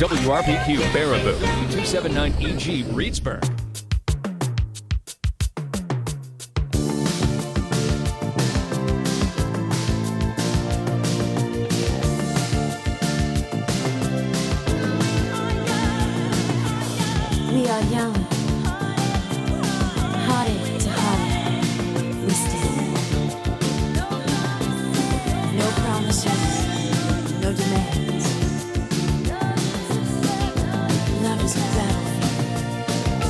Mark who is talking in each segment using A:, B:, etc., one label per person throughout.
A: WRPQ Baraboo, 279EG Reedsburg.
B: We are young, heartache to heartache, we stand. No promises, no demands. Love is a battlefield.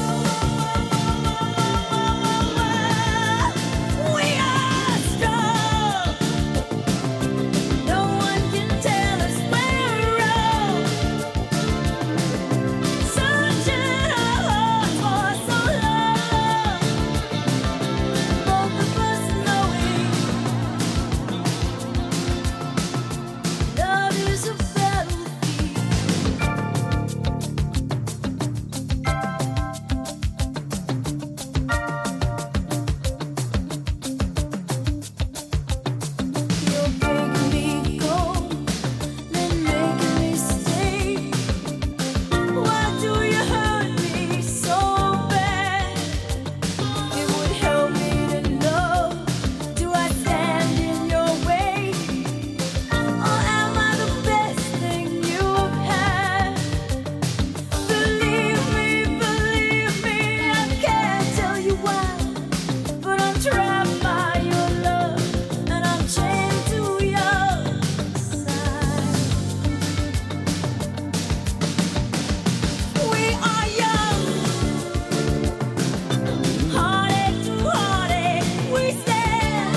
B: We are strong. No one can tell us we're wrong. Searching our hearts for so long. Both of us knowing love is a battlefield. You're breaking me cold, then making me stay. Why do you hurt me so bad? It would help me to know, do I stand in your way? Or am I the best thing you've had? Believe me, I can't tell you why, but I'm trapped by your love, and I'm chained to your side. We are young, heartache to heartache, we stand.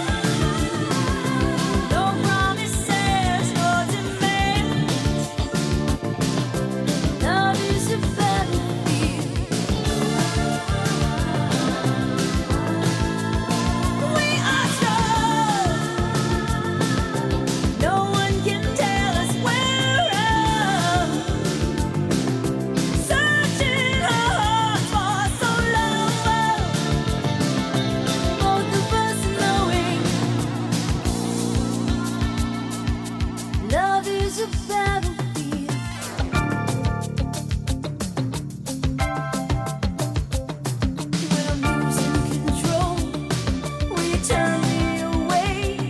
B: No promises, no demands. Love is a battlefield. We are strong. No one can tell us we're wrong. Searching our hearts for so long. Both of us knowing love is a battlefield. When I'm losing control, will you turn me away?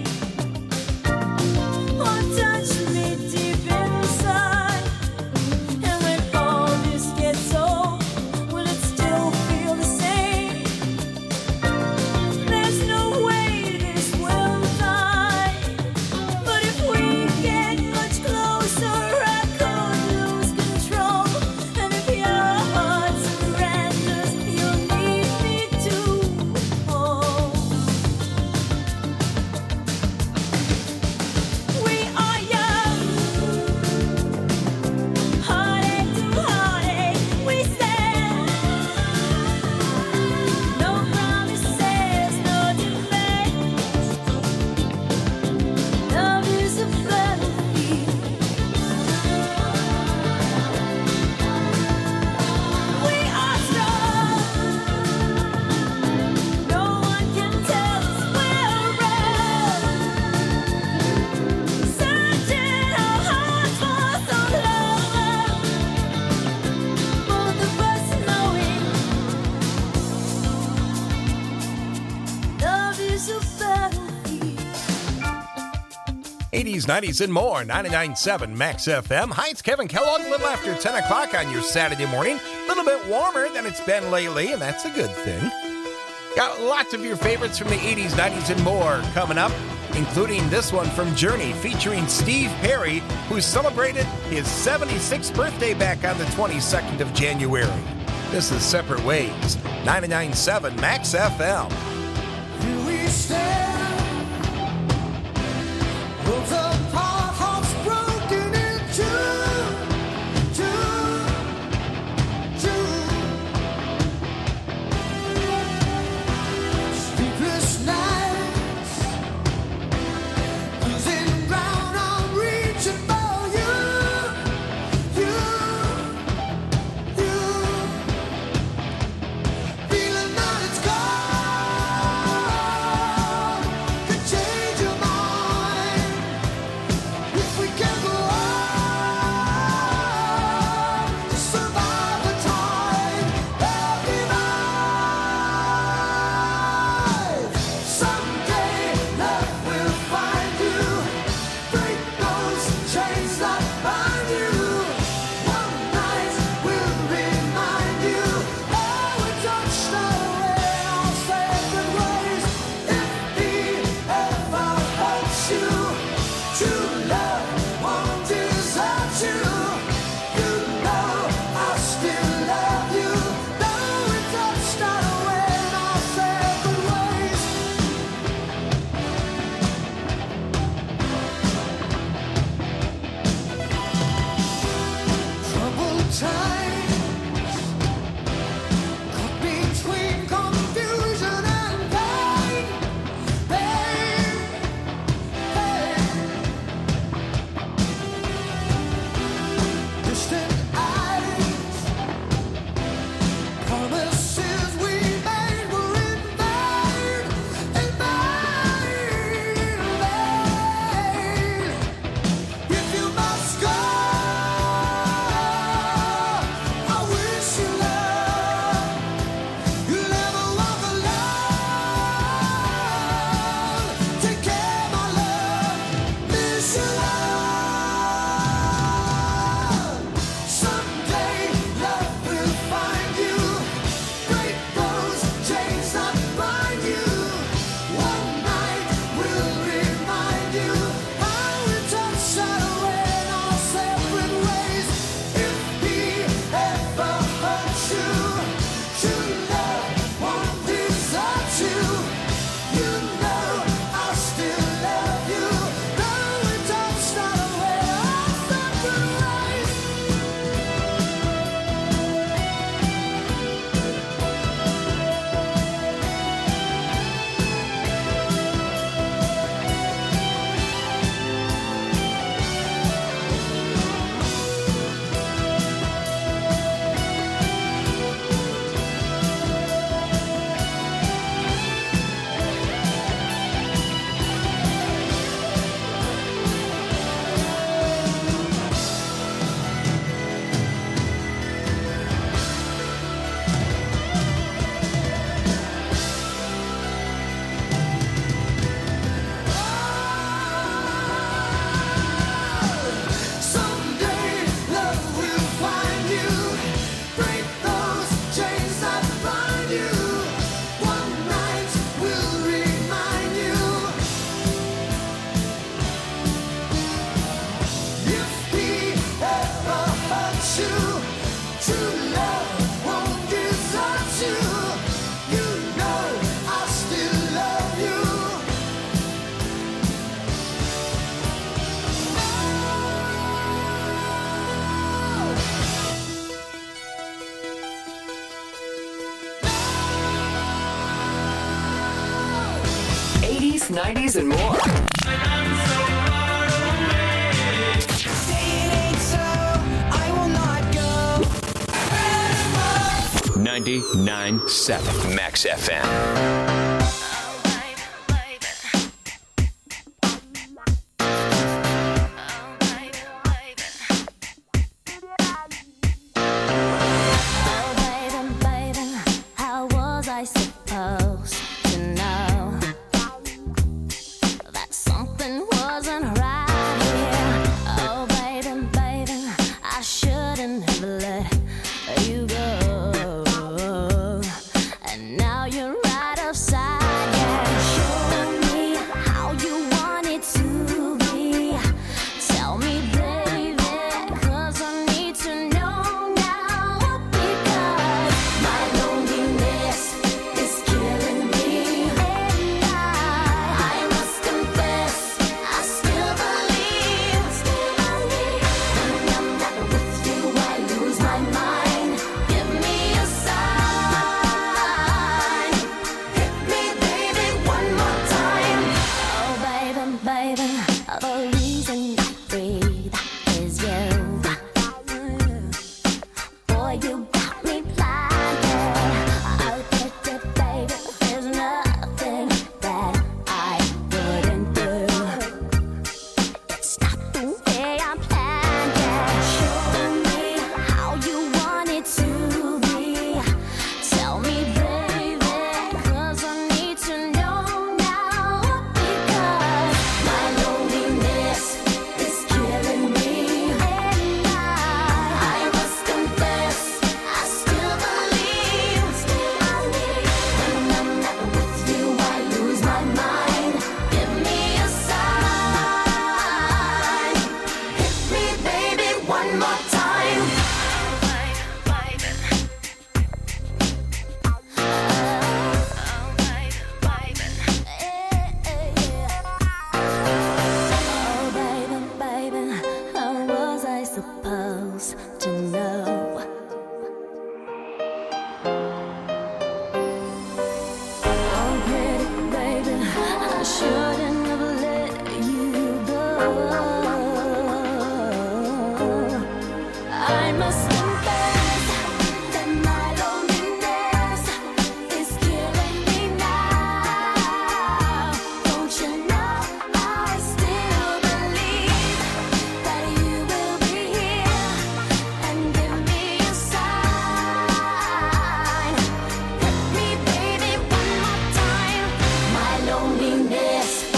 B: Or touch me deep inside? And when all this gets old, will it still feel the same? There's no way this will die. But if we get much closer, I could lose control. And if your heart surrenders, you'll need me to hold. We are young, heartache to heartache, we stand. No promises, no demands. Love is a battlefield. We are strong. No one can tell us we're wrong. Searching our hearts for so long. Both of us knowing love is a battlefield.
C: 80s, 90s, and more. 99.7 Max FM. Hi, it's Kevin Kellogg. A little after 10 o'clock on your Saturday morning. A little bit warmer than it's been lately, and that's a good thing. Got lots of your favorites from the 80s, 90s, and more coming up, including this one from Journey featuring Steve Perry, who celebrated his 76th birthday back on the 22nd of January. This is Separate Ways. 99.7 Max FM.
D: Here we stand. Worlds apart, hearts broken in two. Sleepless nights, losing ground, I'm reaching for you. Feeling that it's gone.
E: 80s, 90s, and more.
D: Say it ain't so, I will not go.
A: 99.7 Max FM.
B: Loneliness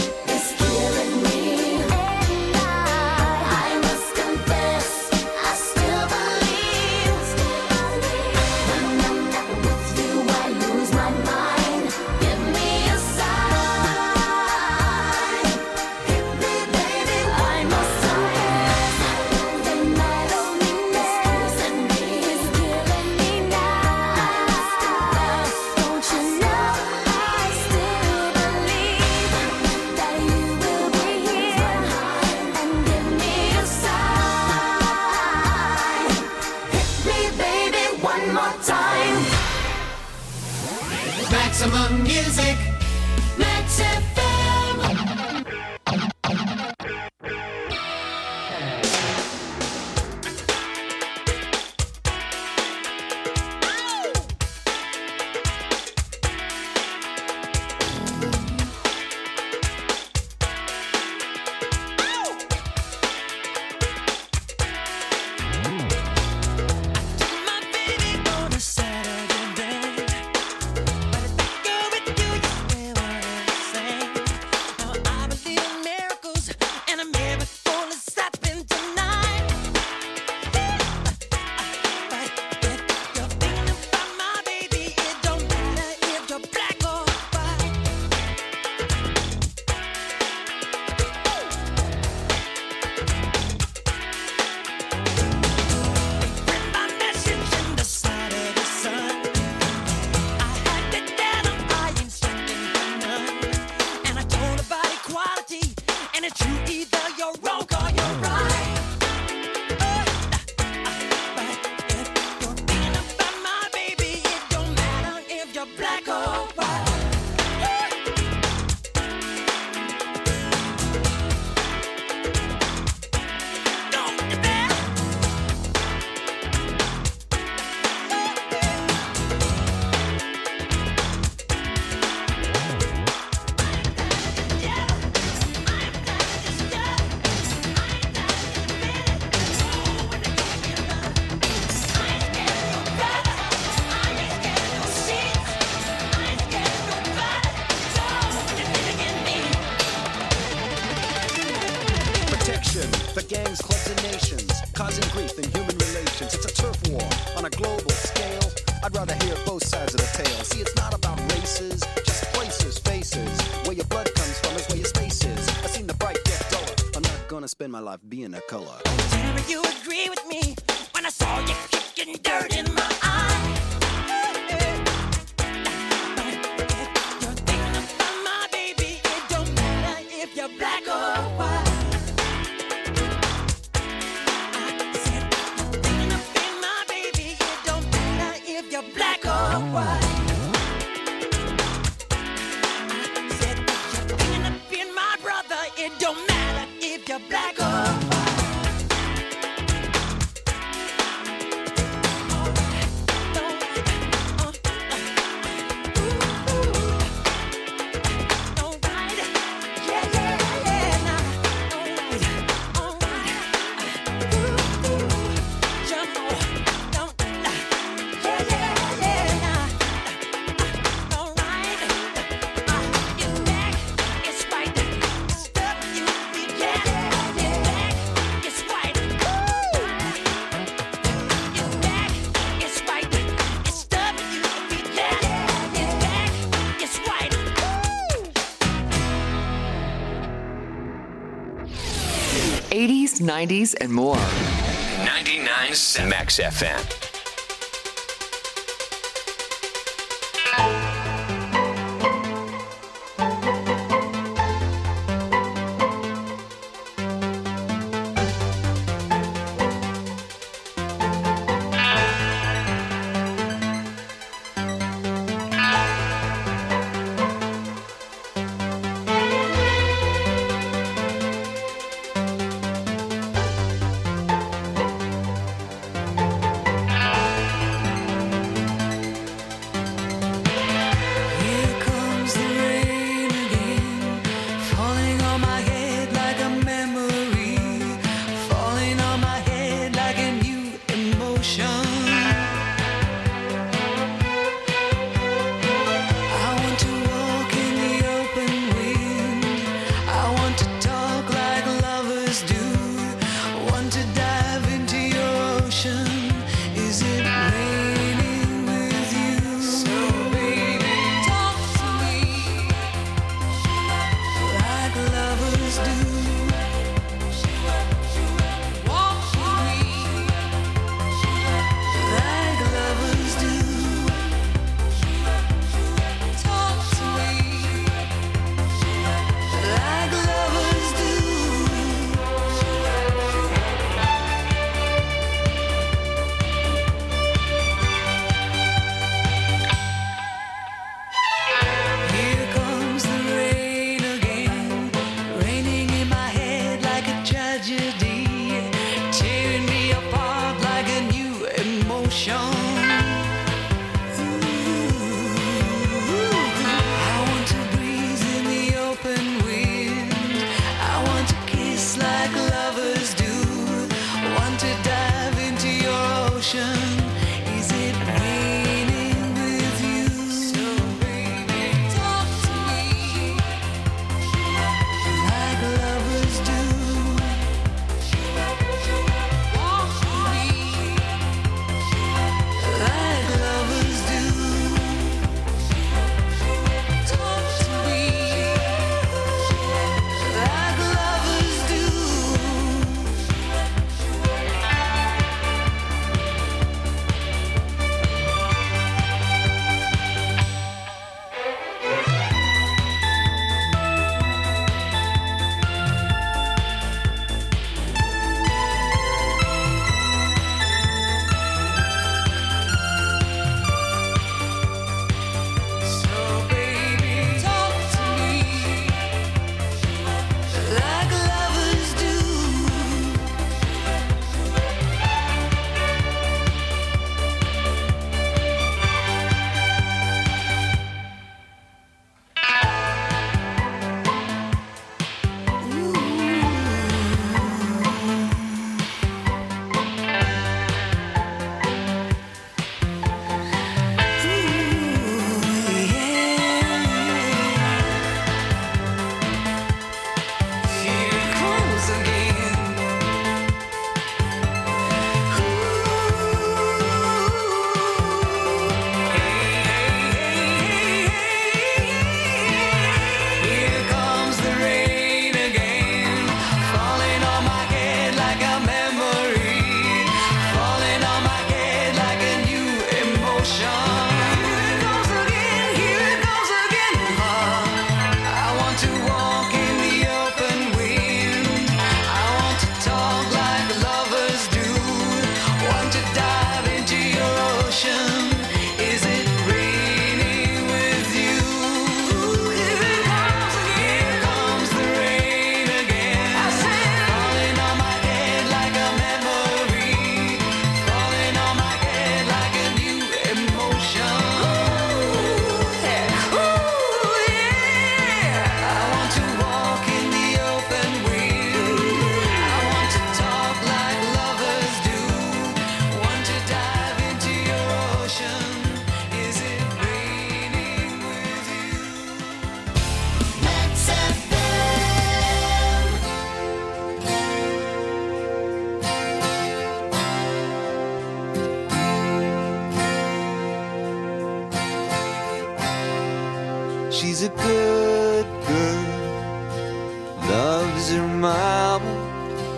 E: Losing grief in human relations. It's a turf war on a global scale. I'd rather hear both sides of the tale. See, it's not about races, just places, faces. Where your blood comes from is where your space is. I've seen the bright get duller. I'm not gonna spend my life being a color.
B: Tell me you agree with me when I saw you kicking dirt in my eye. You're thinking about my baby. It don't matter if you're black or white. I said you're thinking about my baby. It don't matter if you're black or white. I said you're thinking about my brother. It don't matter if you're black or white.
F: '80s, '90s, and more.
A: 99.7 Max FM.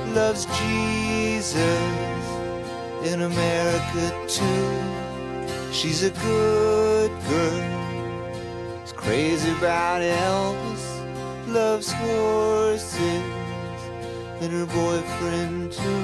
G: loves Jesus in America too. She's a good girl, is crazy about Elvis, loves horses and her boyfriend too.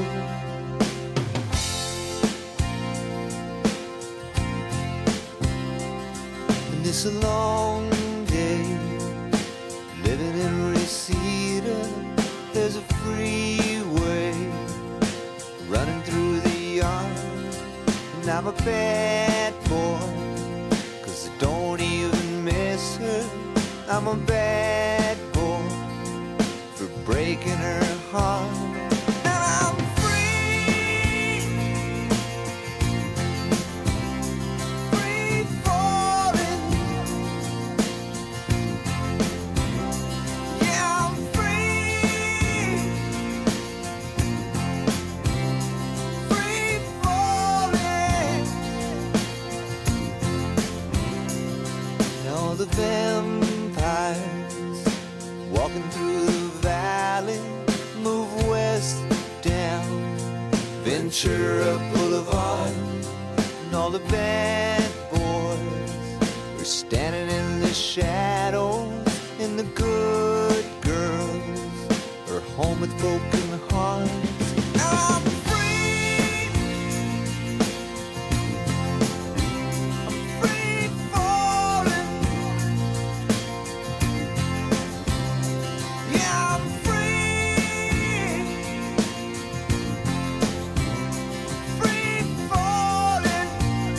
G: And it's a long day living in Reseda. There's a freeway running through the yard, and I'm a bad boy, 'cause I don't even miss her. I'm a bad boy for breaking her heart. And I'm free, free falling. Yeah, I'm free, free falling. And all the vampires walking through the valley move west down Ventura Boulevard, and all the bad boys are standing in the shadows, and the good girls are home with broken hearts. I'm free, I'm free falling. Yeah, I'm free, free falling.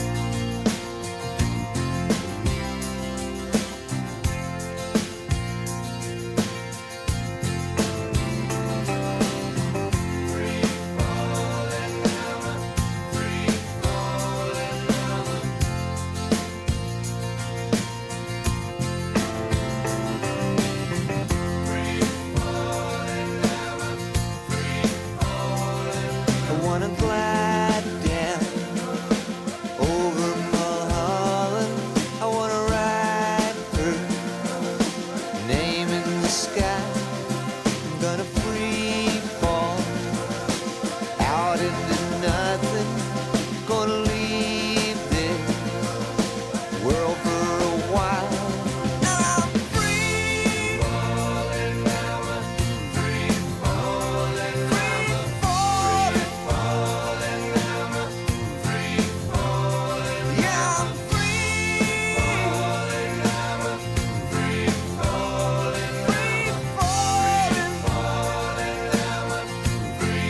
G: I wanna glide down over Mulholland. I wanna write her name in the sky. I'm gonna free fall out into nothing. Gonna leave this world for a while. And I'm free falling, free falling, free falling, free falling. Yeah, I'm free falling, free falling, free falling, free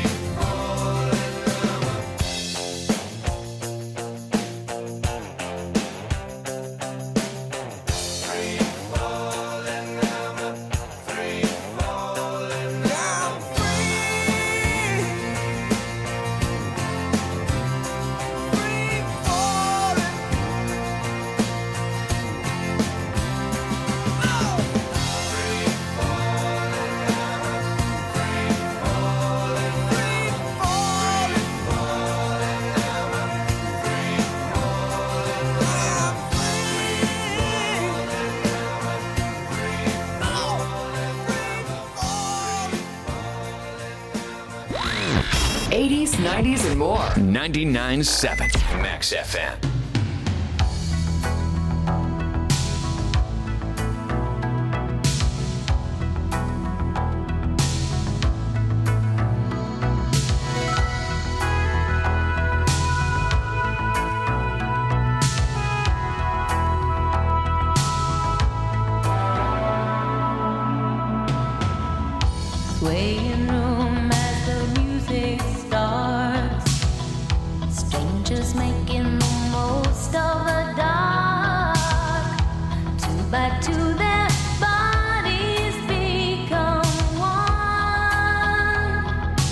F: '80s, '90s, and more.
A: 99.7 Max FM.
B: Swaying room as the music starts. Strangers making the most of the dark. Two by two, their bodies become one.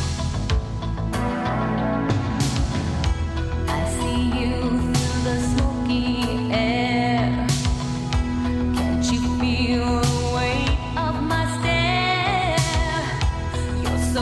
B: I see you through the smoky air. Can't you feel the weight of my stare? You're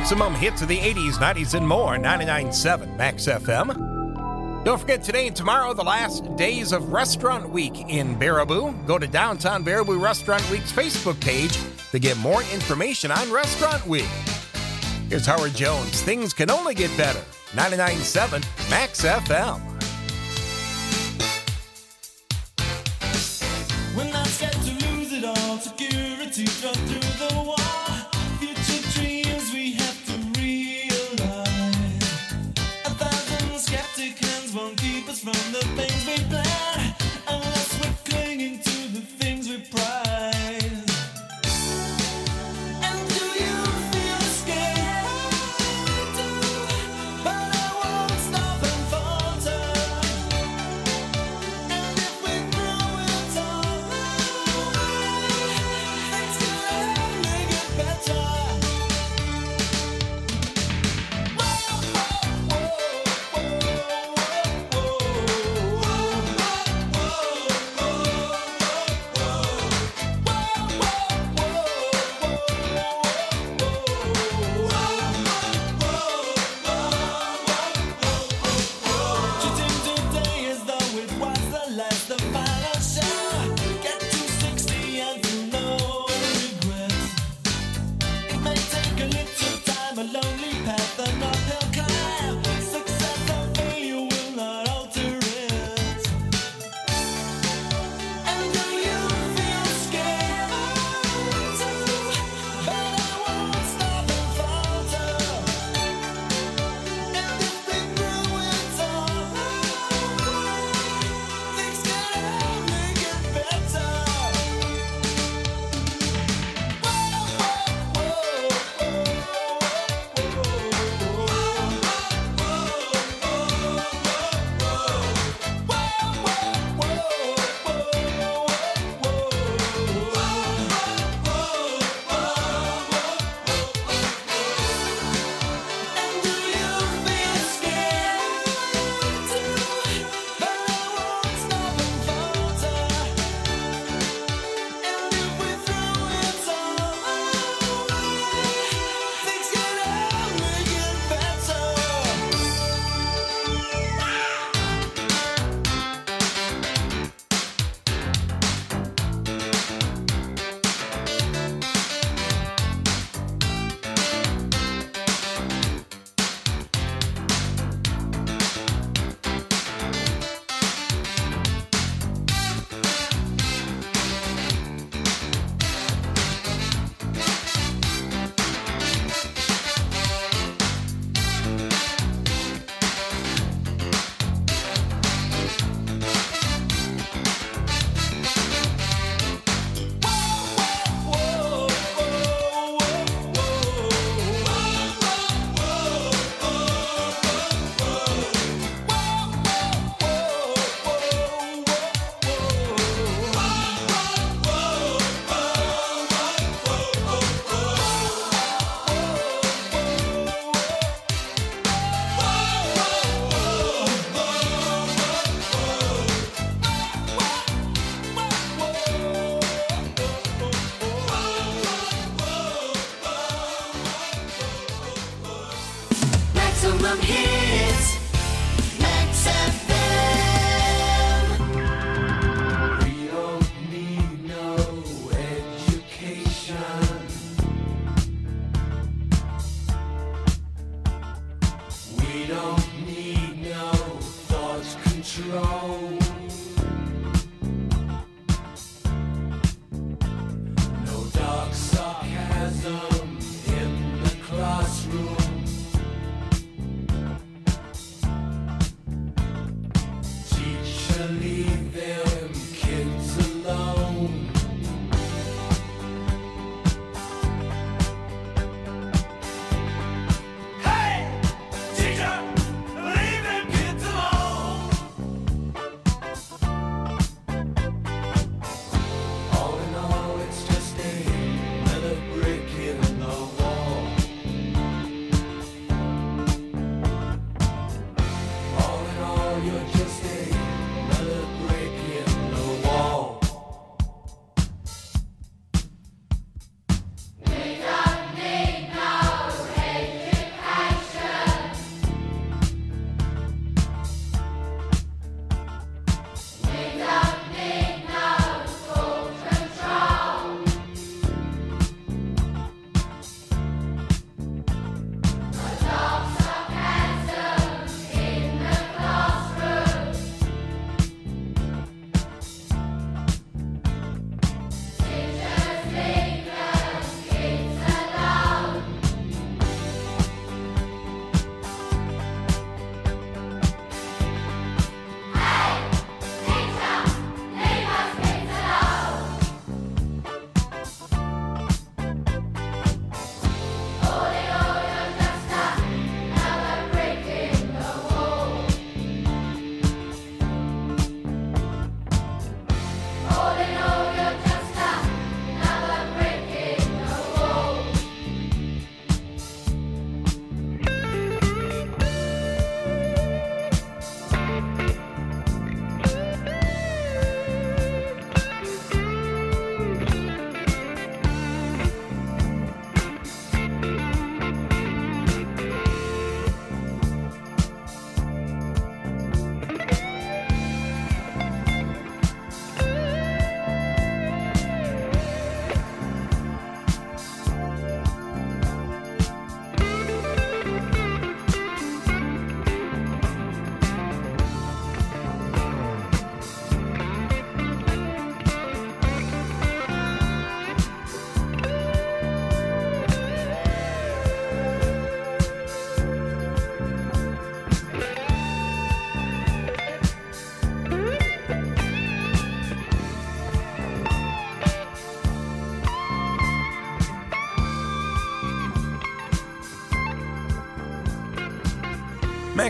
C: Maximum hits of the 80s, 90s, and more. 99.7 Max FM. Don't forget, today and tomorrow, the last days of Restaurant Week in Baraboo. Go to Downtown Baraboo Restaurant Week's Facebook page to get more information on Restaurant Week. Here's Howard Jones. Things can only get better. 99.7 Max FM.
G: When I'm scared to lose it all, security drove through the wall. Future dreams we have to realize. 1,000 skeptic hands won't keep us from the things we plan, unless we're clinging to the things we prize. And do you feel scared? But I won't stop and falter. And if we grow, we'll talk. Things can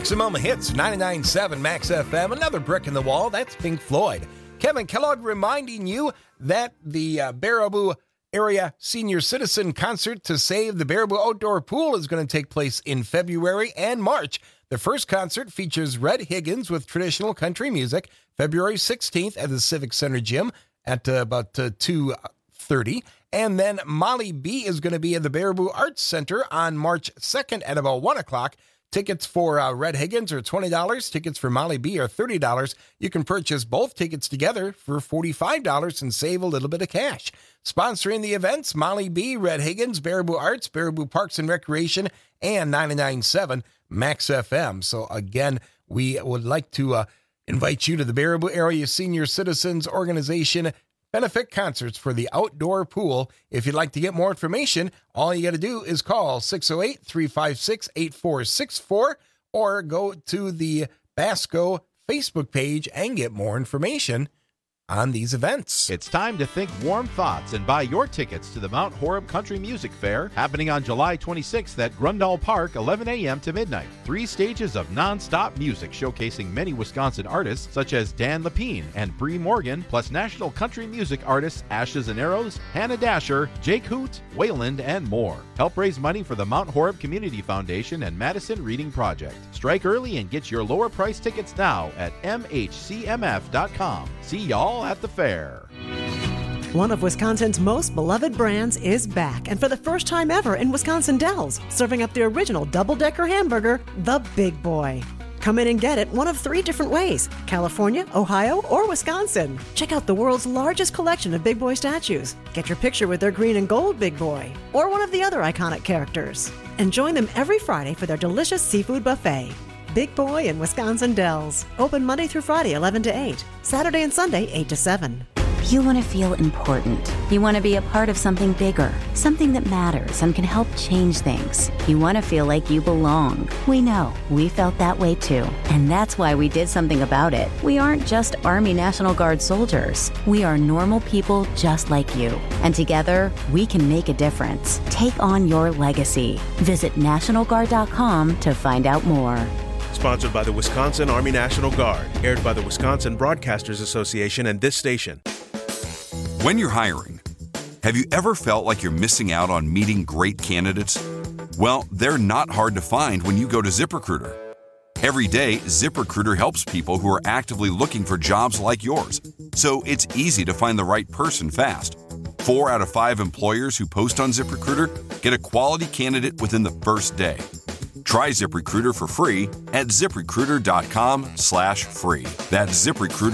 C: Maximum Hits, 99.7 Max FM. Another brick in the wall. That's Pink Floyd. Kevin Kellogg reminding you that the Baraboo Area Senior Citizen Concert to Save the Baraboo Outdoor Pool is going to take place in February and March. The first concert features Red Higgins with traditional country music, February 16th at the Civic Center Gym at about 2:30. And then Molly B is going to be at the Baraboo Arts Center on March 2nd at about 1 o'clock. Tickets for Red Higgins are $20. Tickets for Molly B are $30. You can purchase both tickets together for $45 and save a little bit of cash. Sponsoring the events, Molly B, Red Higgins, Baraboo Arts, Baraboo Parks and Recreation, and 99.7 Max FM. So again, we would like to invite you to the Baraboo Area Senior Citizens Organization benefit concerts for the outdoor pool. If you'd like to get more information, all you got to do is call 608-356-8464 or go to the Basco Facebook page and get more information on these events.
H: It's time to think warm thoughts and buy your tickets to the Mount Horeb Country Music Fair happening on July 26th at Grundall Park, 11 a.m. to midnight. 3 stages of non-stop music showcasing many Wisconsin artists such as Dan Lepine and Bree Morgan, plus national country music artists Ashes and Arrows, Hannah Dasher, Jake Hoot, Wayland, and more. Help raise money for the Mount Horeb Community Foundation and Madison Reading Project. Strike early and get your lower price tickets now at mhcmf.com. See y'all at the fair.
I: One of Wisconsin's most beloved brands is back, and for the first time ever in Wisconsin Dells, serving up the original double-decker hamburger, the Big Boy. Come in and get it one of 3 different ways: California, Ohio, or Wisconsin. Check out the world's largest collection of Big Boy statues. Get your picture with their green and gold Big Boy, or one of the other iconic characters. And join them every Friday for their delicious seafood buffet. Big Boy in Wisconsin Dells. Open Monday through Friday, 11 to 8. Saturday and Sunday, 8 to 7.
J: You want to feel important. You want to be a part of something bigger, something that matters and can help change things. You want to feel like you belong. We know. We felt that way too. And that's why we did something about it. We aren't just Army National Guard soldiers. We are normal people just like you. And together, we can make a difference. Take on your legacy. Visit NationalGuard.com to find out more.
K: Sponsored by the Wisconsin Army National Guard. Aired by the Wisconsin Broadcasters Association and this station.
L: When you're hiring, have you ever felt like you're missing out on meeting great candidates? Well, they're not hard to find when you go to ZipRecruiter. Every day, ZipRecruiter helps people who are actively looking for jobs like yours. So it's easy to find the right person fast. 4 out of 5 employers who post on ZipRecruiter get a quality candidate within the first day. Try ZipRecruiter for free at ZipRecruiter.com/free. That's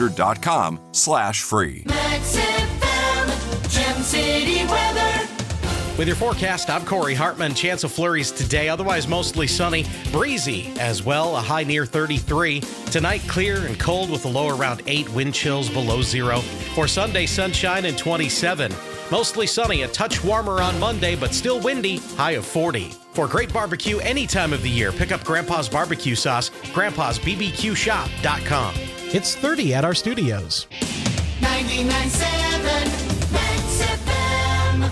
L: ZipRecruiter.com/free.
D: Max FM, Gem City weather.
M: With your forecast, I'm Corey Hartman. Chance of flurries today, otherwise mostly sunny, breezy as well, a high near 33. Tonight, clear and cold with a low around 8, wind chills below 0. For Sunday, sunshine and 27. Mostly sunny, a touch warmer on Monday, but still windy, high of 40. For great barbecue any time of the year, pick up Grandpa's Barbecue Sauce, grandpasbbqshop.com. It's 30 at our studios.
D: 99.7 Max FM.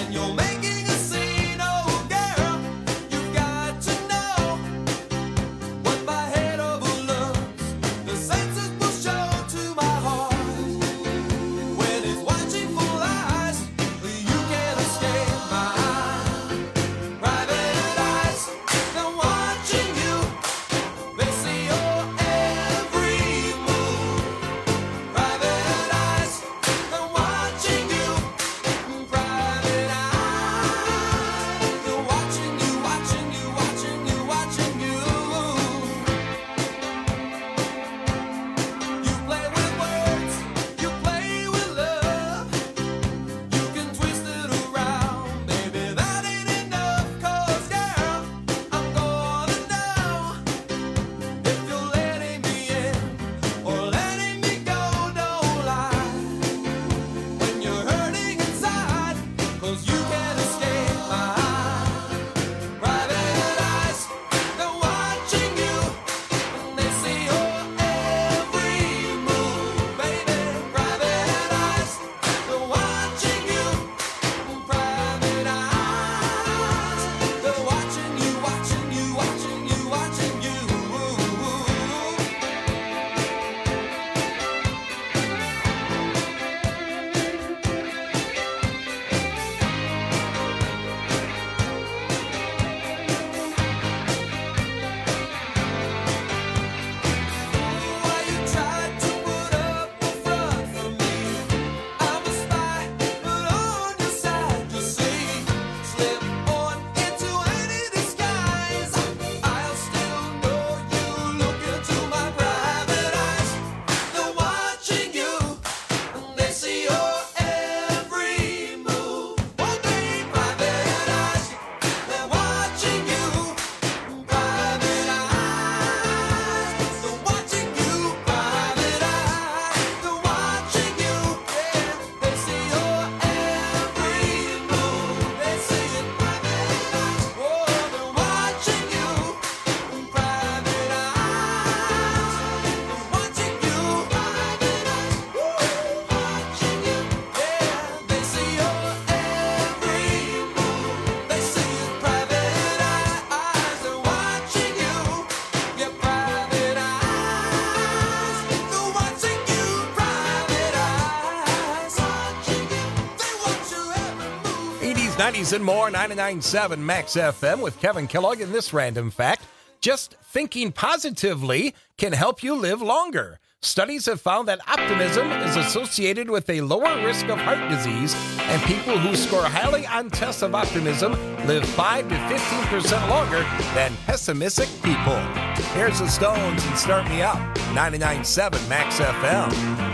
G: Making a scene, oh girl, you got to know
C: 90s and more, 99.7 Max FM with Kevin Kellogg. And this random fact, just thinking positively can help you live longer. Studies have found that optimism is associated with a lower risk of heart disease, and people who score highly on tests of optimism live 5 to 15% longer than pessimistic people. Here's the Stones and Start Me Up, 99.7 Max FM.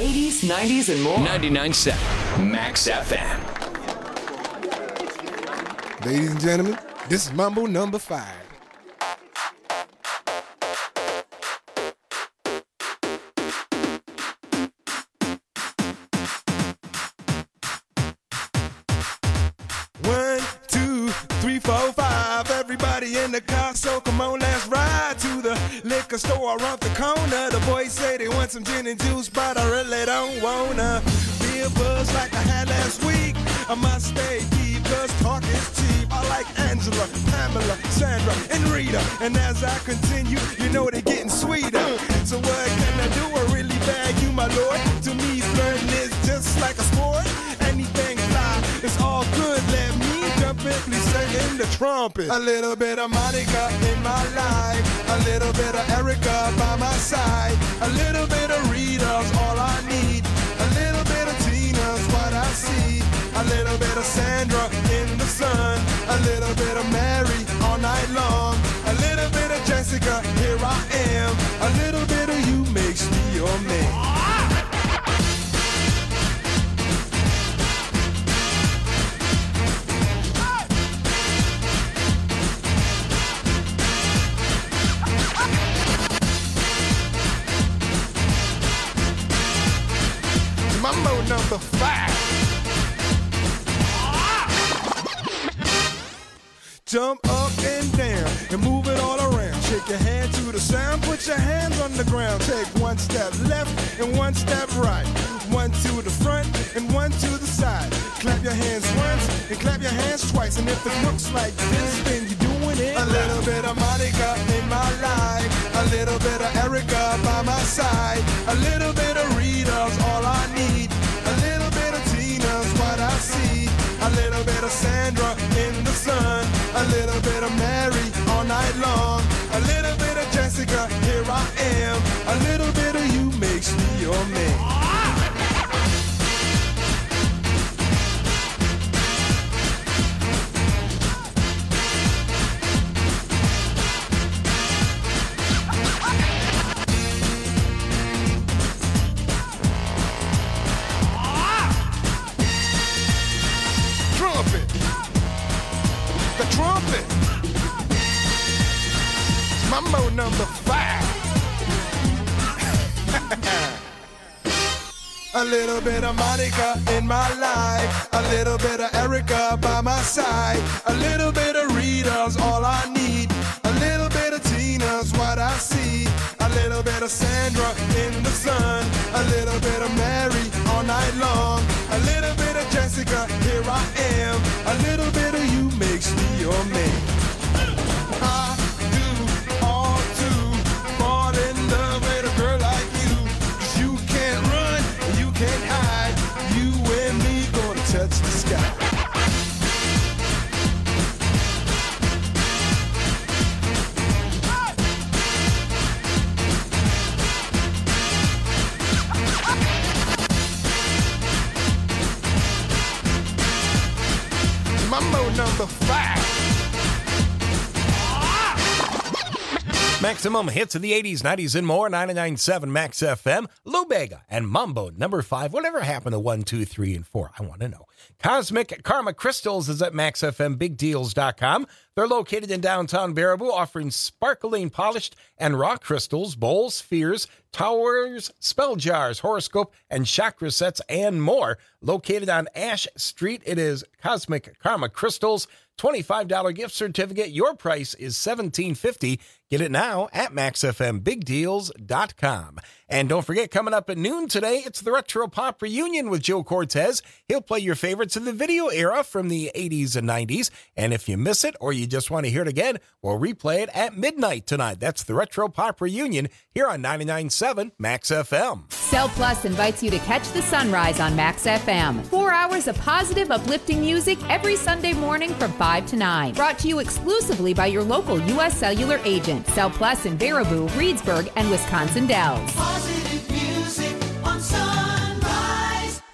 F: 80s, 90s, and more.
A: 99.7 Max FM.
N: Ladies and gentlemen, this is Mambo number 5. One, two, three, four, five. Everybody in the car, so come on, let's ride to the liquor store around the corner. The boys say they want some gin and juice, but I really don't wanna be a buzz like I had last week. I must stay deep, cause talk is cheap. I like Angela, Pamela, Sandra, and Rita. And as I continue, you know they're getting sweeter. So what can I do? I really bag you, my lord. To me, flirting is just like a sport. Anything fly, it's all good. Let me jump in, please sing the trumpet. A little bit of Monica in my life. A little bit of Erica by my side. A little bit of Rita's all I need. A little bit of Tina's what I see. A little bit of Sandra in the sun. A little bit of Mary all night long. A little bit of Jessica, here I am. A little bit of you makes me your man. Mambo number 5. Jump up and down and move it all around. Shake your hand to the sound, put your hands on the ground. Take one step left and one step right. One to the front and one to the side. Clap your hands once and clap your hands twice. And if it looks like this, then you're doing it. A little bit of Monica in my life. A little bit of Erica by my side. A little bit of Rita's all I need. A little bit of Tina's what I see. A little bit of Sandra in the sun. A little bit of Mary all night long. A little bit of Jessica, here I am. A little bit of you makes me your man. Trumpet. Mambo number 5. A little bit of Monica in my life. A little bit of Erica by my side. A little bit of Rita's all I need. A little bit of Tina's what I see. A little bit of Sandra in the sun. A little bit of Mary all night long. A little bit of Jessica, here I am. A little bit of you makes me your man. I do all to fall in love with a girl like you. 'Cause you can't run, you can't hide. You and me gonna touch the sky. Mambo number 5.
C: Maximum hits of the 80s, 90s, and more. 99.7 Max FM. Lou Bega and Mambo number 5. Whatever happened to 1, 2, 3, and 4? I want to know. Cosmic Karma Crystals is at MaxFMBigDeals.com. They're located in downtown Baraboo, offering sparkling, polished, and raw crystals, bowls, spheres, towers, spell jars, horoscope, and chakra sets, and more. Located on Ash Street, it is Cosmic Karma Crystals. $25 gift certificate. Your price is $17.50. Get it now at MaxFMBigDeals.com. And don't forget, coming up at noon today, it's the Retro Pop Reunion with Joe Cortez. He'll play your favorites of the video era from the 80s and 90s. And if you miss it or you just want to hear it again, we'll replay it at midnight tonight. That's the Retro Pop Reunion here on 99.7 Max FM.
O: Cell Plus invites you to catch the sunrise on Max FM. 4 hours of positive, uplifting music every Sunday morning from 5 to 9. Brought to you exclusively by your local U.S. Cellular agent. Cell Plus in Baraboo, Reedsburg, and Wisconsin Dells.
D: Positive music on Sunrise.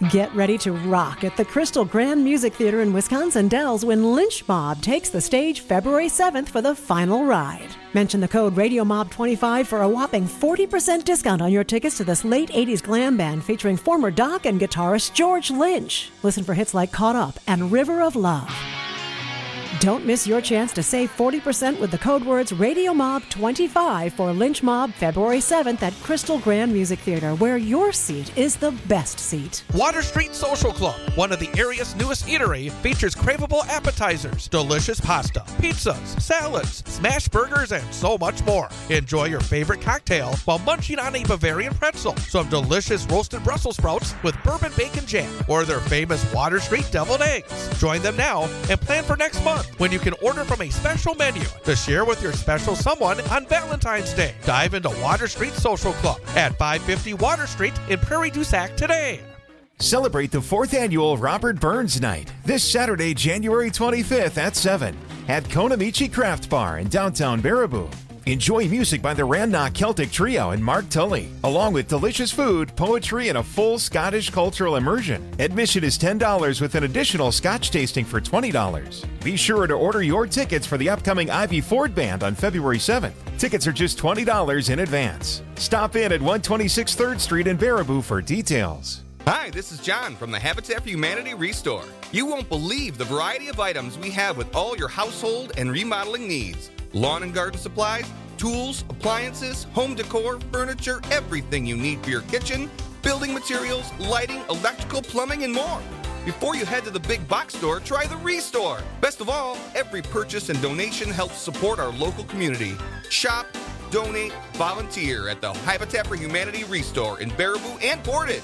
I: Get ready to rock at the Crystal Grand Music Theater in Wisconsin Dells when Lynch Mob takes the stage February 7th for the final ride. Mention the code RadioMob25 for a whopping 40% discount on your tickets to this late 80s glam band featuring former Doc and guitarist George Lynch. Listen for hits like Caught Up and River of Love. Don't miss your chance to save 40% with the code words RadioMob25 for Lynch Mob February 7th at Crystal Grand Music Theater, where your seat is the best seat.
P: Water Street Social Club, one of the area's newest eatery, features craveable appetizers, delicious pasta, pizzas, salads, smash burgers, and so much more. Enjoy your favorite cocktail while munching on a Bavarian pretzel, some delicious roasted Brussels sprouts with bourbon bacon jam, or their famous Water Street deviled eggs. Join them now and plan for next month, when you can order from a special menu to share with your special someone on Valentine's Day. Dive into Water Street Social Club at 550 Water Street in Prairie du Sac today.
Q: Celebrate the 4th annual Robert Burns Night this Saturday, January 25th at 7 at Konamichi Craft Bar in downtown Baraboo. Enjoy music by the Randnock Celtic Trio and Mark Tully, along with delicious food, poetry, and a full Scottish cultural immersion. Admission is $10 with an additional Scotch tasting for $20. Be sure to order your tickets for the upcoming Ivy Ford Band on February 7th. Tickets are just $20 in advance. Stop in at 126 3rd Street in Baraboo for details.
R: Hi, this is John from the Habitat for Humanity Restore. You won't believe the variety of items we have with all your household and remodeling needs. Lawn and garden supplies, tools, appliances, home decor, furniture, everything you need for your kitchen, building materials, lighting, electrical, plumbing, and more. Before you head to the big box store, try the Restore. Best of all, every purchase and donation helps support our local community. Shop, donate, volunteer at the Habitat for Humanity Restore in Baraboo and Portage.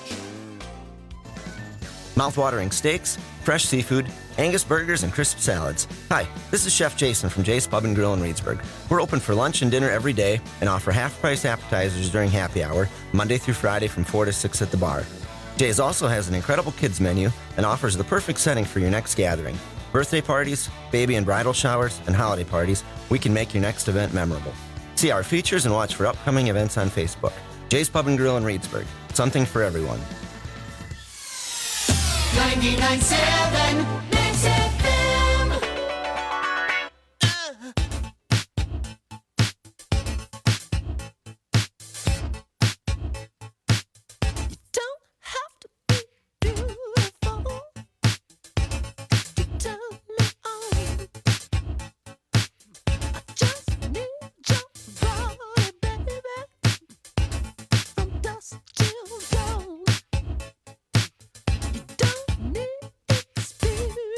S: Mouth-watering steaks, fresh seafood, Angus burgers, and crisp salads. Hi, this is Chef Jason from Jay's Pub and Grill in Reedsburg. We're open for lunch and dinner every day and offer half-price appetizers during happy hour, Monday through Friday from 4 to 6 at the bar. Jay's also has an incredible kids menu and offers the perfect setting for your next gathering. Birthday parties, baby and bridal showers, and holiday parties, we can make your next event memorable. See our features and watch for upcoming events on Facebook. Jay's Pub and Grill in Reedsburg. Something for everyone.
B: 99.7 Max FM. You don't have to be beautiful to turn me on. I just need your body, baby, from dusk till dawn. You don't need experience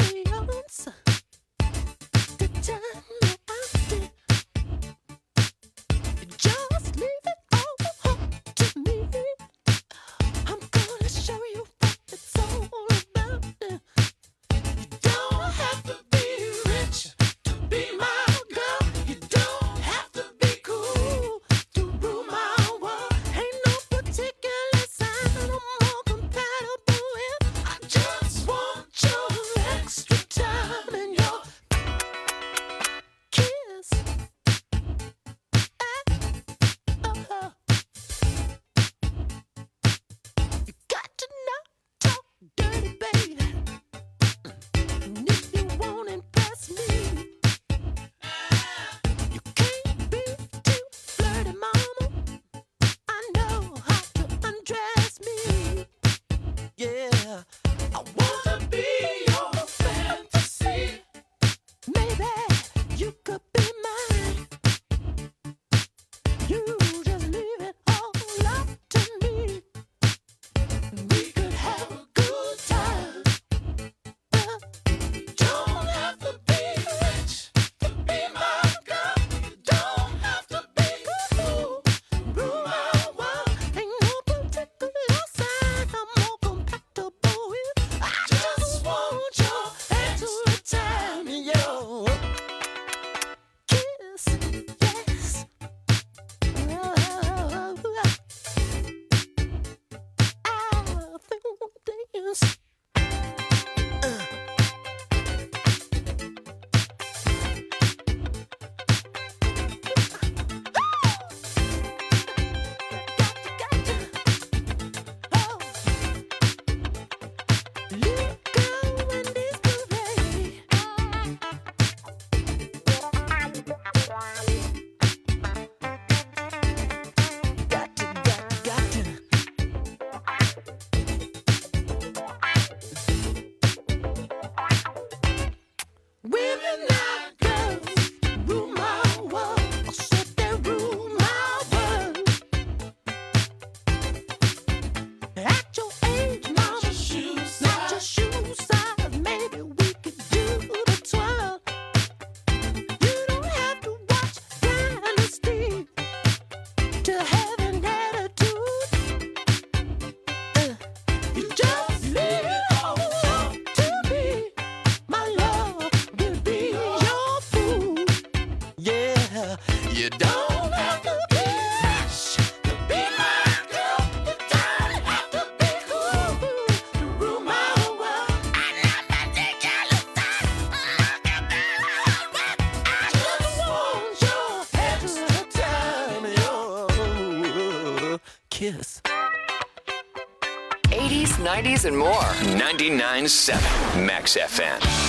B: don't have to be rich to be my girl. You don't have to be cool to rule my world. And I'm not taking your side. I just want your extra time, your kiss.
F: 80s, 90s, and more.
A: 99.7 Max FM.